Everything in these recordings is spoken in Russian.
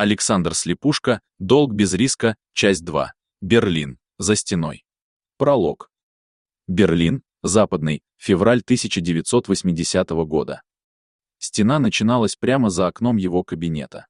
Александр Слепушка, «Долг без риска», часть 2. Берлин, за стеной. Пролог. Берлин, Западный, февраль 1980 года. Стена начиналась прямо за окном его кабинета.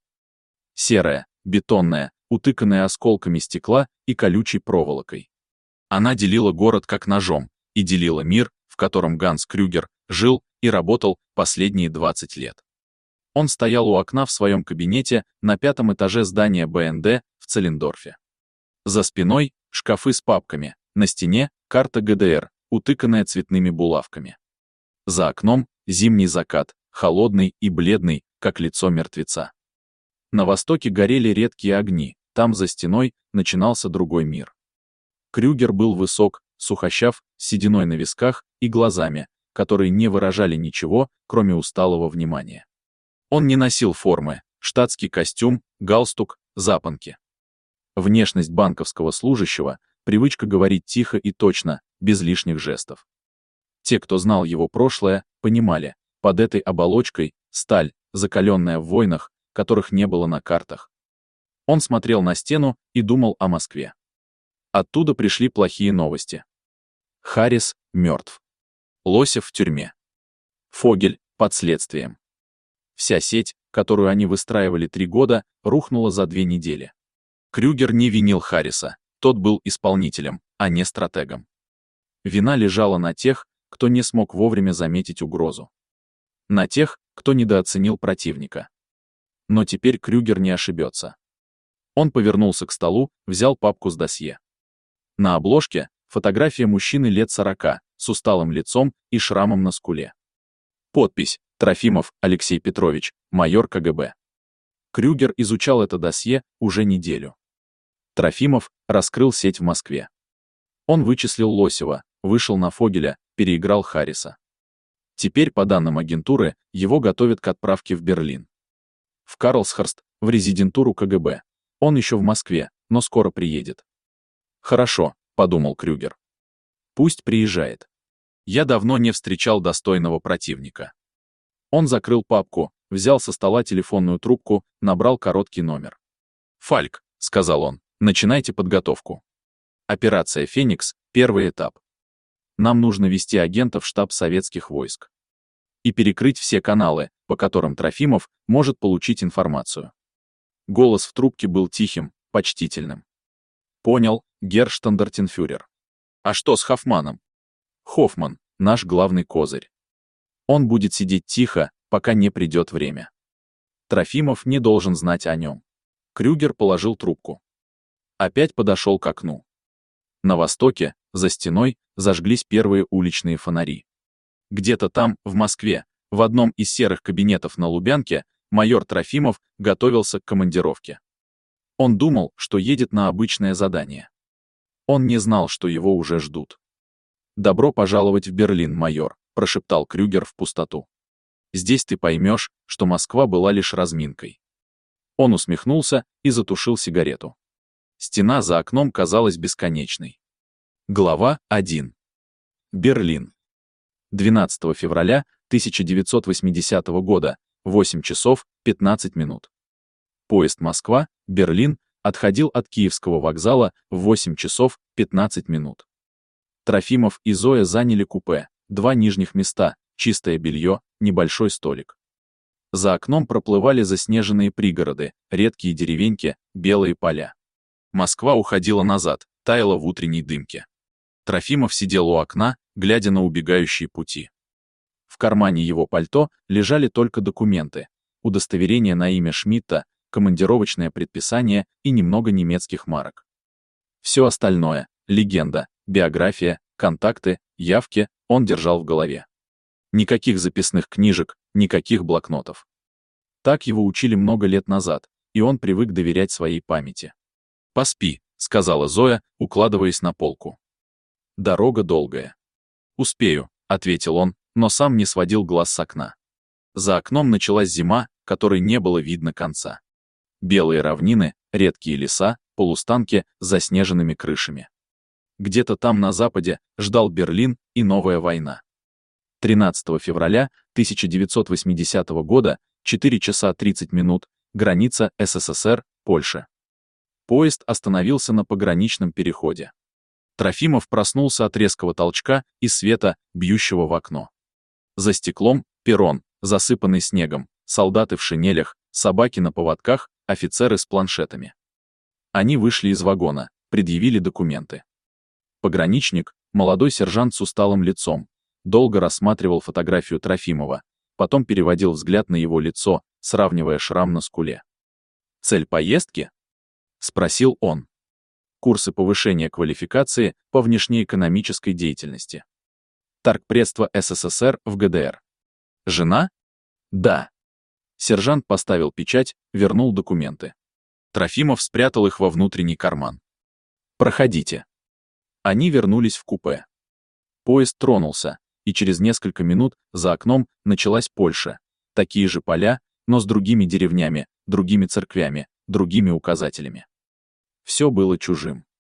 Серая, бетонная, утыканная осколками стекла и колючей проволокой. Она делила город как ножом, и делила мир, в котором Ганс Крюгер жил и работал последние 20 лет. Он стоял у окна в своем кабинете на 5-м этаже здания БНД в Целлендорфе. За спиной — шкафы с папками, на стене — карта ГДР, утыканная цветными булавками. За окном — зимний закат, холодный и бледный, как лицо мертвеца. На востоке горели редкие огни, там за стеной начинался другой мир. Крюгер был высок, сухощав, с сединой на висках и глазами, которые не выражали ничего, кроме усталого внимания. Он не носил формы, штатский костюм, галстук, запонки. Внешность банковского служащего, привычка говорить тихо и точно, без лишних жестов. Те, кто знал его прошлое, понимали, под этой оболочкой сталь, закаленная в войнах, которых не было на картах. Он смотрел на стену и думал о Москве. Оттуда пришли плохие новости. Харрис мертв. Лосев в тюрьме. Фогель под следствием. Вся сеть, которую они выстраивали 3 года, рухнула за 2 недели. Крюгер не винил Харриса, тот был исполнителем, а не стратегом. Вина лежала на тех, кто не смог вовремя заметить угрозу. На тех, кто недооценил противника. Но теперь Крюгер не ошибется. Он повернулся к столу, взял папку с досье. На обложке — фотография мужчины лет 40, с усталым лицом и шрамом на скуле. Подпись: Трофимов Алексей Петрович, майор КГБ. Крюгер изучал это досье уже неделю. Трофимов раскрыл сеть в Москве. Он вычислил Лосева, вышел на Фогеля, переиграл Харриса. Теперь, по данным агентуры, его готовят к отправке в Берлин. В Карлсхорст, в резидентуру КГБ. Он еще в Москве, но скоро приедет. «Хорошо», — подумал Крюгер. «Пусть приезжает. Я давно не встречал достойного противника». Он закрыл папку, взял со стола телефонную трубку, набрал короткий номер. «Фальк», — сказал он, — «начинайте подготовку. Операция «Феникс», первый этап. Нам нужно вести агентов в штаб советских войск. И перекрыть все каналы, по которым Трофимов может получить информацию». Голос в трубке был тихим, почтительным. «Понял, герштандартенфюрер. А что с Хоффманом?» «Хоффман — наш главный козырь. Он будет сидеть тихо, пока не придет время. Трофимов не должен знать о нем». Крюгер положил трубку. Опять подошел к окну. На востоке, за стеной, зажглись первые уличные фонари. Где-то там, в Москве, в одном из серых кабинетов на Лубянке, майор Трофимов готовился к командировке. Он думал, что едет на обычное задание. Он не знал, что его уже ждут. «Добро пожаловать в Берлин, майор», — прошептал Крюгер в пустоту. «Здесь ты поймешь, что Москва была лишь разминкой». Он усмехнулся и затушил сигарету. Стена за окном казалась бесконечной. Глава 1. Берлин. 12 февраля 1980 года, 8 часов 15 минут. Поезд Москва, Берлин отходил от Киевского вокзала в 8 часов 15 минут. Трофимов и Зоя заняли купе, 2 нижних места, чистое белье, небольшой столик. За окном проплывали заснеженные пригороды, редкие деревеньки, белые поля. Москва уходила назад, таяла в утренней дымке. Трофимов сидел у окна, глядя на убегающие пути. В кармане его пальто лежали только документы, удостоверение на имя Шмидта, командировочное предписание и немного немецких марок. Все остальное — легенда, биография, контакты, явки — он держал в голове. Никаких записных книжек, никаких блокнотов. Так его учили много лет назад, и он привык доверять своей памяти. «Поспи», — сказала Зоя, укладываясь на полку. «Дорога долгая». «Успею», — ответил он, но сам не сводил глаз с окна. За окном началась зима, которой не было видно конца. Белые равнины, редкие леса, полустанки с заснеженными крышами. Где-то там на западе ждал Берлин и новая война. 13 февраля 1980 года, 4 часа 30 минут, Граница СССР, Польша. Поезд остановился на пограничном переходе. Трофимов проснулся от резкого толчка и света, бьющего в окно. За стеклом — перрон, засыпанный снегом, солдаты в шинелях, собаки на поводках, офицеры с планшетами. Они вышли из вагона, предъявили документы. Пограничник, молодой сержант с усталым лицом, долго рассматривал фотографию Трофимова, потом переводил взгляд на его лицо, сравнивая шрам на скуле. «Цель поездки?» — спросил он. «Курсы повышения квалификации по внешнеэкономической деятельности. Торгпредство СССР в ГДР. Жена?» «Да». Сержант поставил печать, вернул документы. Трофимов спрятал их во внутренний карман. «Проходите». Они вернулись в купе. Поезд тронулся, и через несколько минут за окном началась Польша. Такие же поля, но с другими деревнями, другими церквями, другими указателями. Все было чужим.